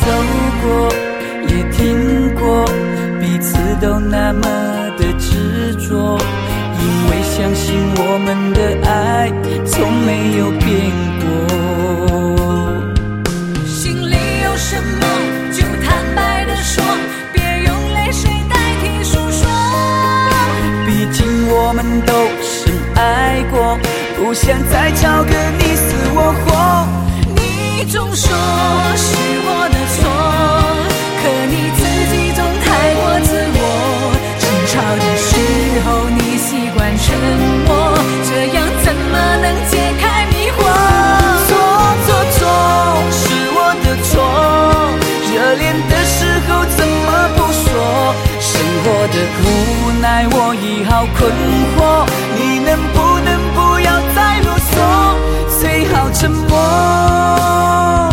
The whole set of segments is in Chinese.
走过，也听过，彼此都那么的执着，因为相信我们的爱从没有变过。 心里有什么就坦白地说，别用泪水代替诉说。 毕竟我们都深爱过，不想再吵个你死我活。 你总说是我的错，可你自己总太过自我。争吵的时候你习惯沉默，这样怎么能解开迷惑？ 错是我的错，热恋的时候怎么不说？生活的无奈我已好困惑，你能不要再啰嗦，最好沉默。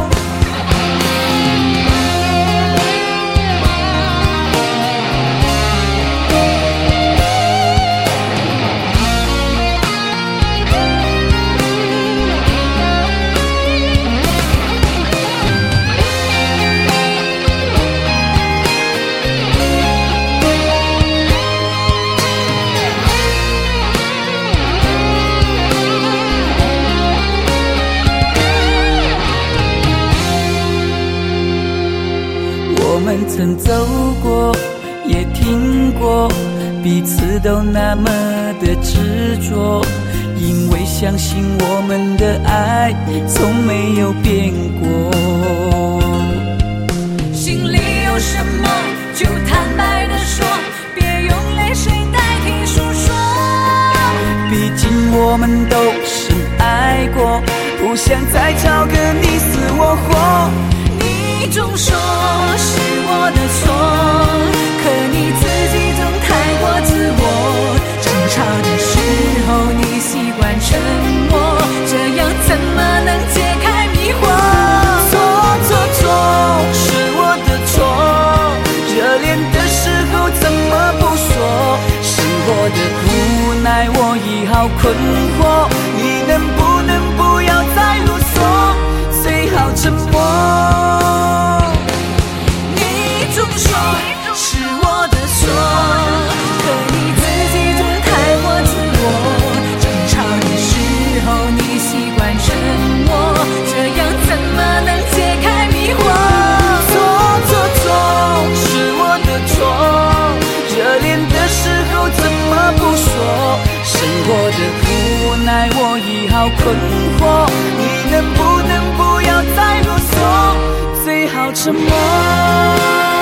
我们曾走过，也听过，彼此都那么的执着，因为相信我们的爱从没有变过。 心里有什么就坦白地说，别用泪水代替诉说。 毕竟我们都深爱过，不想再吵个你死我活。 你总说是我的错，可你自己总太过自我。争吵的时候你习惯沉默，这样怎么能解开迷惑？ 错是我的错，热恋的时候怎么不说？生活的无奈我已好困惑，你能不要再啰嗦，最好沉默。 总说是我的错，可你自己总太过自我。争吵的时候你习惯沉默，这样怎么能解开迷惑？ 错是我的错，热恋的时候怎么不说？生活的无奈我已好困惑，你能不要再啰嗦，最好沉默。